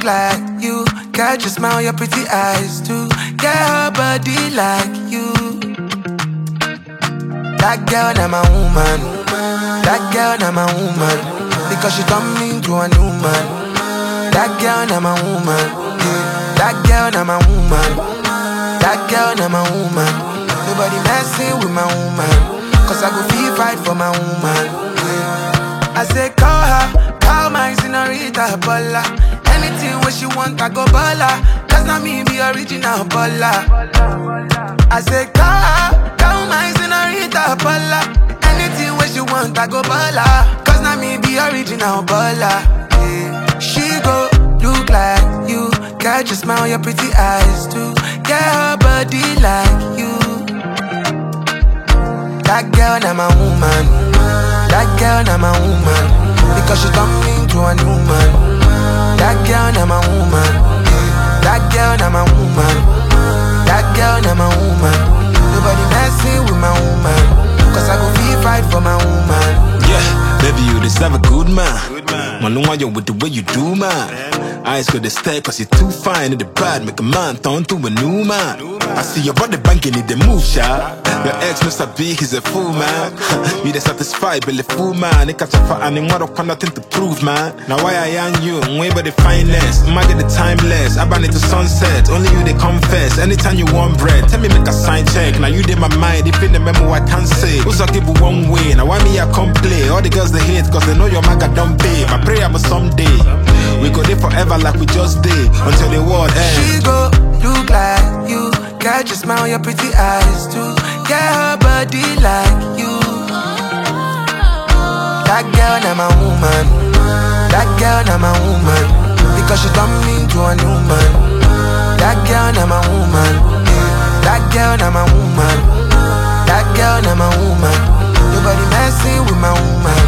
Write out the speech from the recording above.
like you. Catch your smile, your pretty eyes too. Get her body like you. That girl, na my woman. That girl, na my woman. Because she turned me into a new man. That girl, na my woman. Yeah. That girl, na my woman. That girl, na my woman. Nobody messing with my woman. Cause I go feel fight for my woman. Yeah. I say call her, call my senorita Bola. Anything what she want, I go Bola. Cause not me be original Bola. I say call her, call my senorita Bola. Anything what she want, I go Bola. Cause not me be original Bola. Yeah. She go look like you. Catch your smile, your pretty eyes too. Get her body like you. That girl, na my woman. That girl, na my woman. Because she turned me into a new man. That girl, na my woman. That girl, na my woman. That girl, na my woman. Nobody messing with my woman. Cause I go feel fight for my woman. Yeah, baby, you deserve a good man. Man, no one you with the way you do, man. Eyes could stay cause you're too fine in the bad. Make a man turn to a new man. I see your body banking in the move, shot. Your ex Mr. B, he's a fool, man. You the satisfied, but the fool, man. They catch up for anyone up, nothing to prove, man. Now why I am you, way by the finest. Might get the timeless, I ban it to sunset. Only you they confess, anytime you want bread. Tell me make a sign check, now you did my mind. If in the memo I can't say. Who's I give you one way, now why me I come play? All the girls they hate, cause they know your maga don't pay. My prayer was someday we go there forever like we just did. Until the world ends. She go look like you. Catch your smile, your pretty eyes too. Get her body like you. That girl, na my woman. That girl, na my woman. Because she turned me into a new man. That girl, na my woman. That girl, na my woman. That girl, na my woman. Nobody messing with my woman.